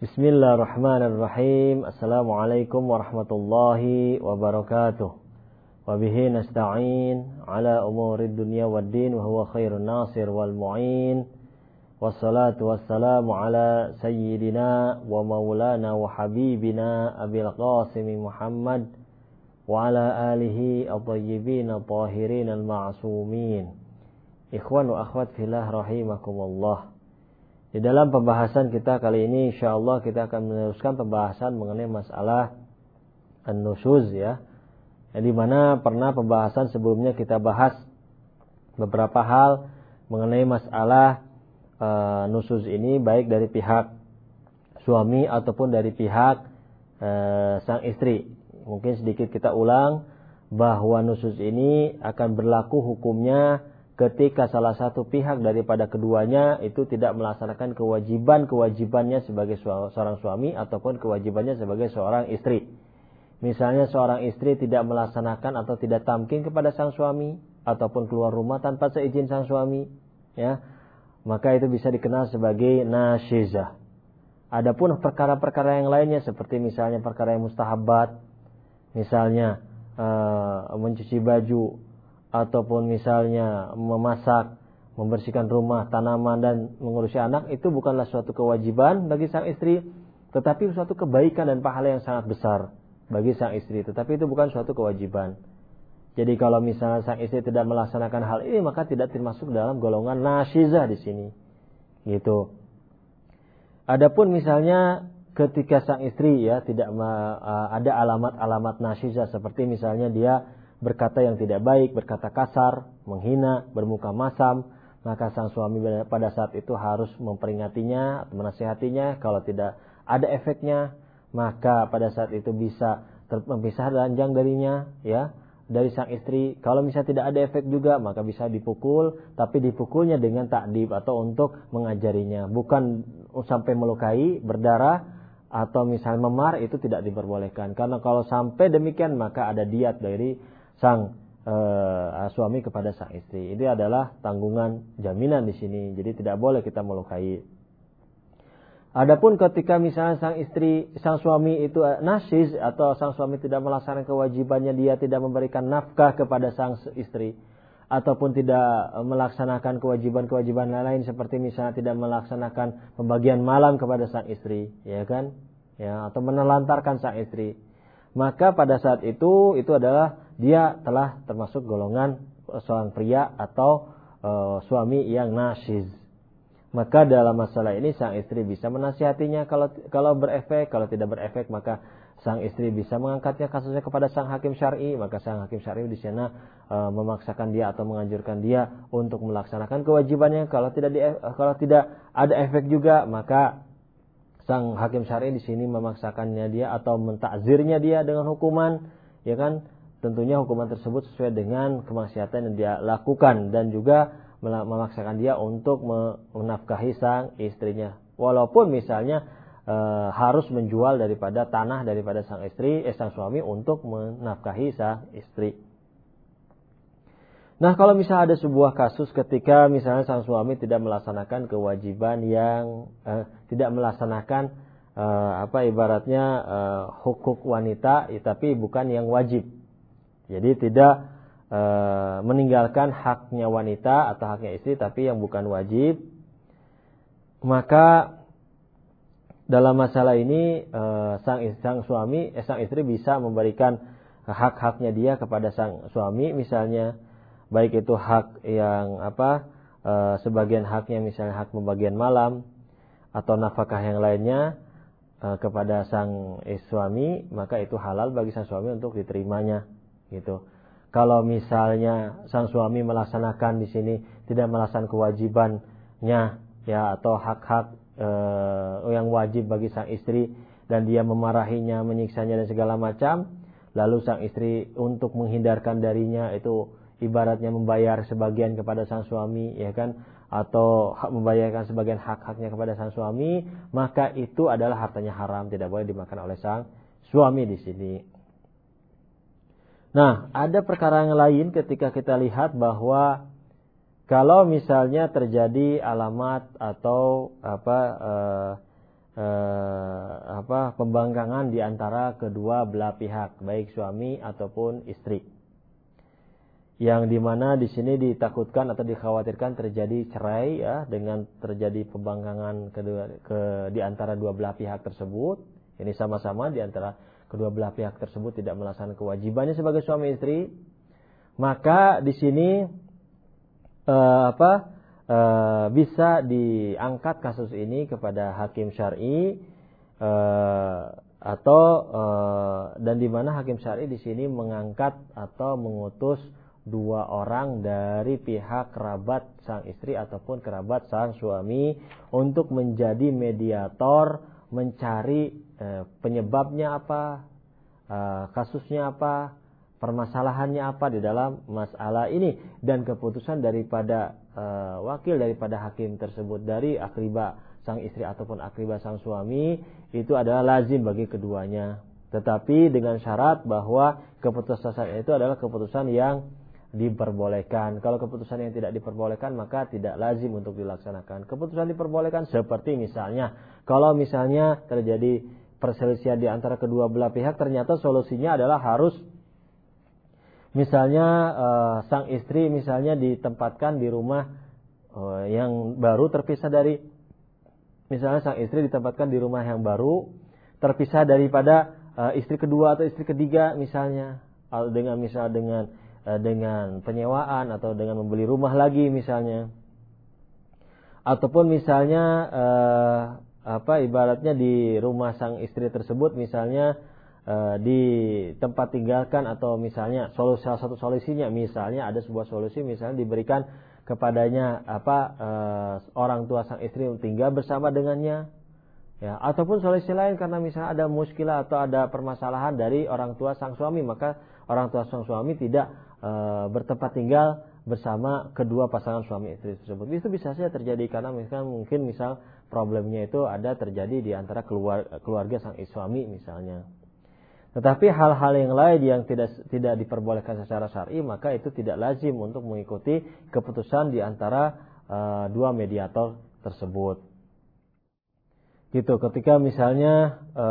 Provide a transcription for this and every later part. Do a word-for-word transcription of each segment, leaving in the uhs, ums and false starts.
Bismillahirrahmanirrahim. Assalamualaikum warahmatullahi wabarakatuh. Wa bihi nasta'in ala umurid dunya waddin wa huwa khairun nasir wal mu'in. Wassalatu wassalamu ala sayyidina wa maulana wa habibina Abil Qasim Muhammad wa ala alihi at-tayyibin at-tahirin al-ma'sumin. Ikhwan wa akhwat fillah rahimakumullah. Di dalam pembahasan kita kali ini insyaallah kita akan meneruskan pembahasan mengenai masalah an-nusyuz ya. Di mana pernah pembahasan sebelumnya kita bahas beberapa hal mengenai masalah uh, nusyuz ini baik dari pihak suami ataupun dari pihak uh, sang istri. Mungkin sedikit kita ulang bahwa nusyuz ini akan berlaku hukumnya ketika salah satu pihak daripada keduanya itu tidak melaksanakan kewajiban-kewajibannya sebagai seorang suami ataupun kewajibannya sebagai seorang istri. Misalnya seorang istri tidak melaksanakan atau tidak tamkin kepada sang suami ataupun keluar rumah tanpa seizin sang suami, ya, maka itu bisa dikenal sebagai nasyizah. Adapun perkara-perkara yang lainnya seperti misalnya perkara yang mustahabat, misalnya uh, mencuci baju, ataupun misalnya memasak, membersihkan rumah, tanaman dan mengurusi anak, itu bukanlah suatu kewajiban bagi sang istri, tetapi suatu kebaikan dan pahala yang sangat besar bagi sang istri, tetapi itu bukan suatu kewajiban. Jadi kalau misalnya sang istri tidak melaksanakan hal ini, maka tidak termasuk dalam golongan nasyizah di sini. Gitu. Adapun misalnya ketika sang istri ya tidak ada alamat-alamat nasyizah seperti misalnya dia berkata yang tidak baik, berkata kasar, menghina, bermuka masam, maka sang suami pada saat itu harus memperingatinya atau menasihatinya. Kalau tidak ada efeknya, maka pada saat itu bisa terpisah ranjang darinya, ya, dari sang istri. Kalau misalnya tidak ada efek juga, maka bisa dipukul, tapi dipukulnya dengan ta'dib atau untuk mengajarinya, bukan sampai melukai, berdarah, atau misalnya memar, itu tidak diperbolehkan. Karena kalau sampai demikian, maka ada diat dari sang uh, suami kepada sang istri. Ini adalah tanggungan jaminan di sini. Jadi tidak boleh kita melukai. Adapun ketika misalnya sang istri, sang suami itu nasyiz atau sang suami tidak melaksanakan kewajibannya, dia tidak memberikan nafkah kepada sang istri, ataupun tidak melaksanakan kewajiban-kewajiban lain seperti misalnya tidak melaksanakan pembagian malam kepada sang istri, ya kan? Ya, atau menelantarkan sang istri. Maka pada saat itu itu adalah dia telah termasuk golongan seorang pria atau e, suami yang nasyiz. Maka dalam masalah ini sang istri bisa menasihatinya kalau kalau berefek, kalau tidak berefek maka sang istri bisa mengangkatnya kasusnya kepada sang hakim syar'i, maka sang hakim syar'i di sana e, memaksakan dia atau menganjurkan dia untuk melaksanakan kewajibannya. Kalau tidak di, kalau tidak ada efek juga, maka sang hakim syar'i di sini memaksakannya dia atau mentakzirnya dia dengan hukuman, ya kan? Tentunya hukuman tersebut sesuai dengan kemaksiatan yang dia lakukan dan juga memaksakan dia untuk menafkahi sang istrinya. Walaupun misalnya e, harus menjual daripada tanah daripada sang istri, eh, sang suami untuk menafkahi sang istri. Nah, kalau misalnya ada sebuah kasus ketika misalnya sang suami tidak melaksanakan kewajiban yang eh, tidak melaksanakan eh, apa ibaratnya eh, hukuk wanita, ya, tapi bukan yang wajib. Jadi tidak eh, meninggalkan haknya wanita atau haknya istri, tapi yang bukan wajib. Maka dalam masalah ini eh, sang sang suami, eh, sang istri bisa memberikan hak-haknya dia kepada sang suami, misalnya baik itu hak yang apa e, sebagian haknya misalnya hak pembagian malam atau nafkah yang lainnya e, kepada sang suami, maka itu halal bagi sang suami untuk diterimanya gitu. Kalau misalnya sang suami melaksanakan di sini tidak melaksanakan kewajibannya ya atau hak-hak e, yang wajib bagi sang istri dan dia memarahinya, menyiksanya dan segala macam, lalu sang istri untuk menghindarkan darinya itu ibaratnya membayar sebagian kepada sang suami, ya kan, atau membayarkan sebagian hak-haknya kepada sang suami, maka itu adalah hartanya haram, tidak boleh dimakan oleh sang suami di sini. Nah, ada perkara yang lain ketika kita lihat bahwa kalau misalnya terjadi alamat atau apa e, eh, apa pembangkangan di antara kedua belah pihak, baik suami ataupun istri. Yang dimana di sini ditakutkan atau dikhawatirkan terjadi cerai ya, dengan terjadi pembangkangan kedua ke di antara dua belah pihak tersebut. Ini sama-sama di antara kedua belah pihak tersebut tidak melaksanakan kewajibannya sebagai suami istri. Maka di sini eh, apa eh, bisa diangkat kasus ini kepada hakim syar'i eh, atau eh, dan di mana hakim syar'i di sini mengangkat atau mengutus dua orang dari pihak kerabat sang istri ataupun kerabat sang suami untuk menjadi mediator mencari eh, penyebabnya apa, eh, kasusnya apa, permasalahannya apa di dalam masalah ini, dan keputusan daripada eh, wakil daripada hakim tersebut dari akribah sang istri ataupun akribah sang suami itu adalah lazim bagi keduanya, tetapi dengan syarat bahwa keputusan itu adalah keputusan yang diperbolehkan. Kalau keputusan yang tidak diperbolehkan maka tidak lazim untuk dilaksanakan. Keputusan diperbolehkan seperti misalnya kalau misalnya terjadi perselisihan di antara kedua belah pihak, ternyata solusinya adalah harus misalnya uh, sang istri misalnya ditempatkan di rumah uh, yang baru terpisah dari misalnya sang istri ditempatkan di rumah yang baru terpisah daripada uh, istri kedua atau istri ketiga misalnya, dengan misal dengan dengan penyewaan atau dengan membeli rumah lagi misalnya, ataupun misalnya eh, apa ibaratnya di rumah sang istri tersebut misalnya eh, di tempat tinggalkan, atau misalnya solusi salah satu solusinya misalnya ada sebuah solusi misalnya diberikan kepadanya apa eh, orang tua sang istri tinggal bersama dengannya ya, ataupun solusi lain karena misalnya ada muskilah atau ada permasalahan dari orang tua sang suami, maka orang tua sang suami tidak E, bertempat tinggal bersama kedua pasangan suami istri tersebut. Itu bisa saja terjadi karena misalkan mungkin misal problemnya itu ada terjadi di antara keluarga, keluarga sang suami misalnya. Tetapi hal-hal yang lain yang tidak tidak diperbolehkan secara syar'i maka itu tidak lazim untuk mengikuti keputusan di antara e, dua mediator tersebut. Gitu. Ketika misalnya e,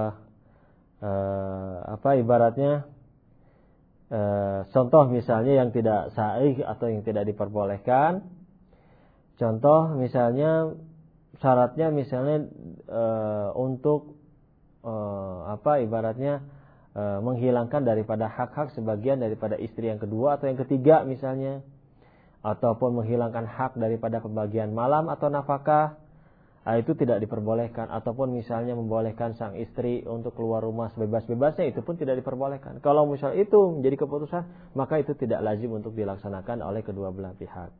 e, apa ibaratnya E, contoh misalnya yang tidak sahih atau yang tidak diperbolehkan. Contoh misalnya syaratnya misalnya e, untuk e, apa ibaratnya e, menghilangkan daripada hak-hak sebagian daripada istri yang kedua atau yang ketiga misalnya, ataupun menghilangkan hak daripada pembagian malam atau nafkah. Nah, itu tidak diperbolehkan, ataupun misalnya membolehkan sang istri untuk keluar rumah sebebas-bebasnya, itu pun tidak diperbolehkan. Kalau misal itu menjadi keputusan, maka itu tidak lazim untuk dilaksanakan oleh kedua belah pihak.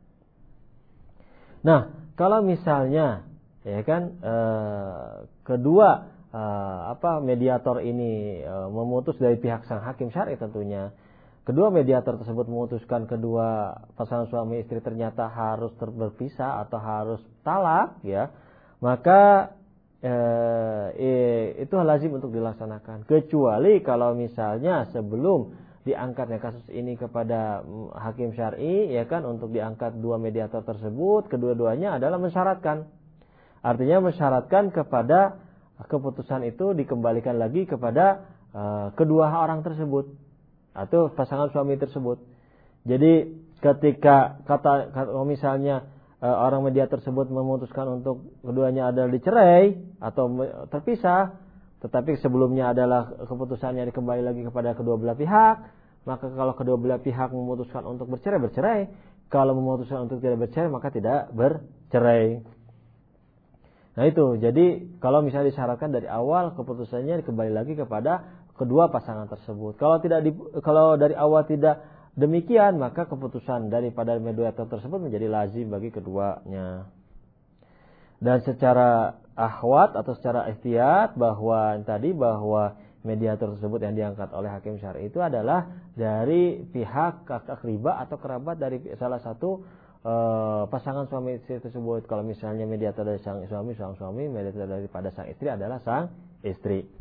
Nah, kalau misalnya ya kan eh, kedua eh, apa mediator ini eh, memutus dari pihak sang hakim syar'i tentunya, kedua mediator tersebut memutuskan kedua pasangan suami istri ternyata harus berpisah atau harus talak ya, maka eh, eh, itu lazim untuk dilaksanakan, kecuali kalau misalnya sebelum diangkatnya kasus ini kepada hakim syar'i ya kan, untuk diangkat dua mediator tersebut kedua-duanya adalah mensyaratkan, artinya mensyaratkan kepada keputusan itu dikembalikan lagi kepada eh, kedua orang tersebut atau pasangan suami tersebut. Jadi ketika kata, kata misalnya orang media tersebut memutuskan untuk keduanya adalah dicerai atau terpisah, tetapi sebelumnya adalah keputusannya dikembali lagi kepada kedua belah pihak, maka kalau kedua belah pihak memutuskan untuk bercerai, bercerai. Kalau memutuskan untuk tidak bercerai, maka tidak bercerai. Nah itu, jadi kalau misalnya disyaratkan dari awal keputusannya dikembali lagi kepada kedua pasangan tersebut. Kalau tidak di, kalau dari awal tidak demikian, maka keputusan daripada mediator tersebut menjadi lazim bagi keduanya. Dan secara ahwat atau secara ihtiyat bahwa tadi bahwa mediator tersebut yang diangkat oleh hakim syar'i itu adalah dari pihak akribah atau kerabat dari salah satu e, pasangan suami istri tersebut. Kalau misalnya mediator dari sang suami, sang suami, mediator daripada sang istri adalah sang istri.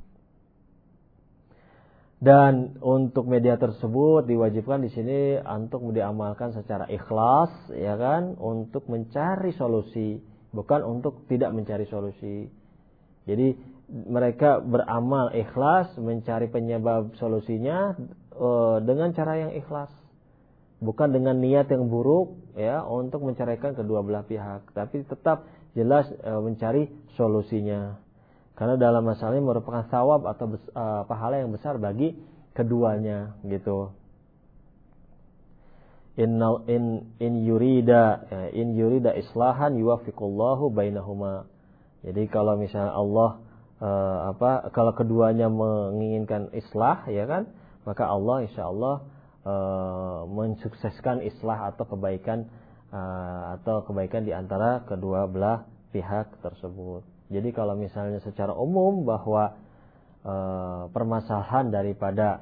Dan untuk mediator tersebut diwajibkan di sini untuk diamalkan secara ikhlas, ya kan, untuk mencari solusi, bukan untuk tidak mencari solusi. Jadi mereka beramal ikhlas, mencari penyebab solusinya uh, dengan cara yang ikhlas. Bukan dengan niat yang buruk ya untuk menceraikan kedua belah pihak, tapi tetap jelas uh, mencari solusinya. Karena dalam masalah ini merupakan thawab atau uh, pahala yang besar bagi keduanya gitu. In in in yurida in yurida islahan yuwaffiqullahu bainahuma. Jadi kalau misalnya Allah uh, apa kalau keduanya menginginkan islah ya kan, maka Allah insyaallah uh, mensukseskan islah atau kebaikan uh, atau kebaikan di antara kedua belah pihak tersebut. Jadi kalau misalnya secara umum bahwa uh, permasalahan daripada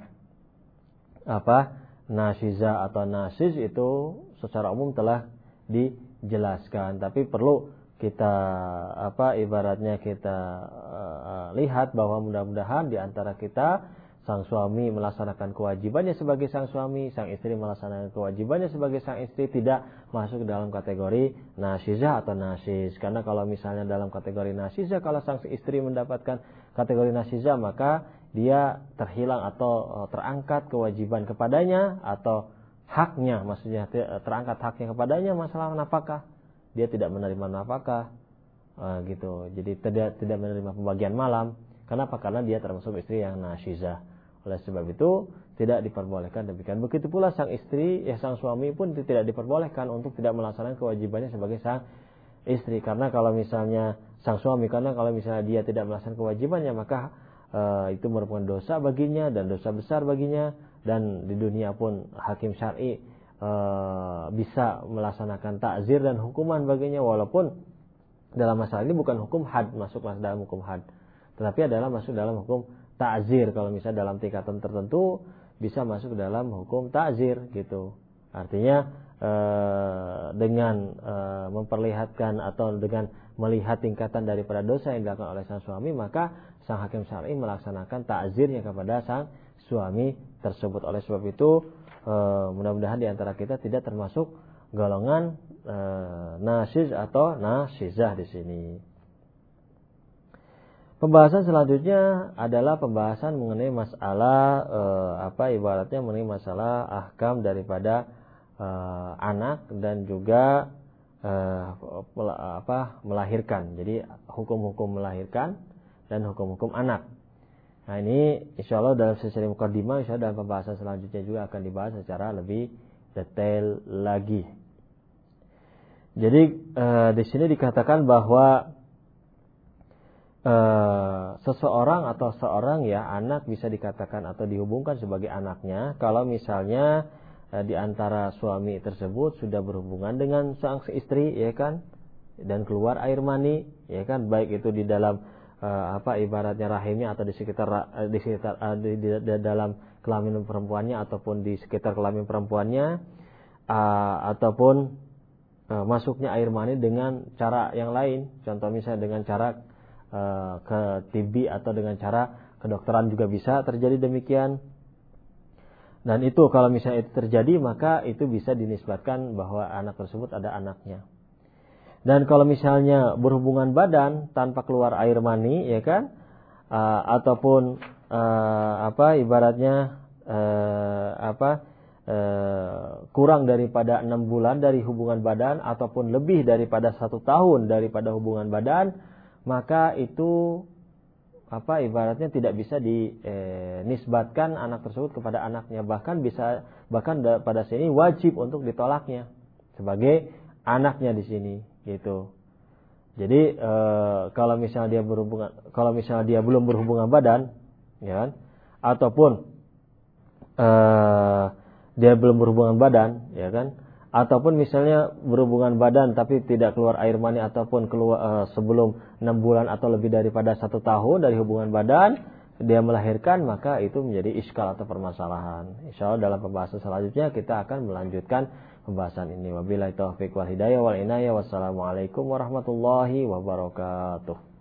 apa nasyiza atau nasis itu secara umum telah dijelaskan, tapi perlu kita apa ibaratnya kita uh, lihat bahwa mudah-mudahan di antara kita sang suami melaksanakan kewajibannya sebagai sang suami, sang istri melaksanakan kewajibannya sebagai sang istri, tidak masuk dalam kategori nasizah atau nasis. Karena kalau misalnya dalam kategori nasizah, kalau sang istri mendapatkan kategori nasizah, maka dia terhilang atau terangkat kewajiban kepadanya atau haknya, maksudnya terangkat haknya kepadanya masalah nafkah. Dia tidak menerima nafkah uh, gitu. Jadi tidak tidak menerima pembagian malam. Kenapa? Karena dia termasuk istri yang nasizah. Oleh sebab itu tidak diperbolehkan demikian. Begitu pula sang istri, ya sang suami pun tidak diperbolehkan untuk tidak melaksanakan kewajibannya sebagai sang istri. Karena kalau misalnya sang suami, karena kalau misalnya dia tidak melaksanakan kewajibannya, maka uh, itu merupakan dosa baginya dan dosa besar baginya. Dan di dunia pun hakim syar'i uh, bisa melaksanakan takzir dan hukuman baginya, walaupun dalam masalah ini bukan hukum had, masuk dalam hukum had, tetapi adalah masuk dalam hukum ta'zir. Kalau misalnya dalam tingkatan tertentu bisa masuk dalam hukum ta'zir gitu. Artinya e, dengan e, memperlihatkan atau dengan melihat tingkatan daripada dosa yang dilakukan oleh sang suami, maka sang hakim syar'i melaksanakan ta'zirnya kepada sang suami tersebut. Oleh sebab itu e, mudah-mudahan di antara kita tidak termasuk golongan e, nasiz atau nasizah di sini. Pembahasan selanjutnya adalah pembahasan mengenai masalah eh, apa ibaratnya mengenai masalah ahkam daripada eh, anak dan juga eh, apa melahirkan. Jadi hukum-hukum melahirkan dan hukum-hukum anak. Nah ini insyaallah dalam sesi mukadimah, insyaallah dalam pembahasan selanjutnya juga akan dibahas secara lebih detail lagi. Jadi eh, di sini dikatakan bahwa Uh, seseorang atau seorang ya anak bisa dikatakan atau dihubungkan sebagai anaknya kalau misalnya uh, di antara suami tersebut sudah berhubungan dengan sang istri ya kan, dan keluar air mani ya kan, baik itu di dalam uh, apa ibaratnya rahimnya atau di sekitar uh, di sekitar uh, di, di, di dalam kelamin perempuannya ataupun di sekitar kelamin perempuannya uh, ataupun uh, masuknya air mani dengan cara yang lain, contoh misalnya dengan cara ke tibi atau dengan cara kedokteran juga bisa terjadi demikian. Dan itu kalau misalnya itu terjadi, maka itu bisa dinisbatkan bahwa anak tersebut ada anaknya. Dan kalau misalnya berhubungan badan tanpa keluar air mani ya kan, uh, ataupun uh, apa ibaratnya uh, apa uh, kurang daripada enam bulan dari hubungan badan ataupun lebih daripada satu tahun daripada hubungan badan, maka itu apa ibaratnya tidak bisa dinisbatkan anak tersebut kepada anaknya, bahkan bisa bahkan pada sini wajib untuk ditolaknya sebagai anaknya di sini gitu. Jadi e, kalau misalnya dia berhubungan kalau misalnya dia belum berhubungan badan ya kan, ataupun e, dia belum berhubungan badan ya kan, ataupun misalnya berhubungan badan tapi tidak keluar air mani ataupun keluar uh, sebelum enam bulan atau lebih daripada satu tahun dari hubungan badan dia melahirkan, maka itu menjadi iskal atau permasalahan. Insyaallah dalam pembahasan selanjutnya kita akan melanjutkan pembahasan ini. Wabillahi taufiq wal hidayah wal inayah. Wassalamualaikum warahmatullahi wabarakatuh.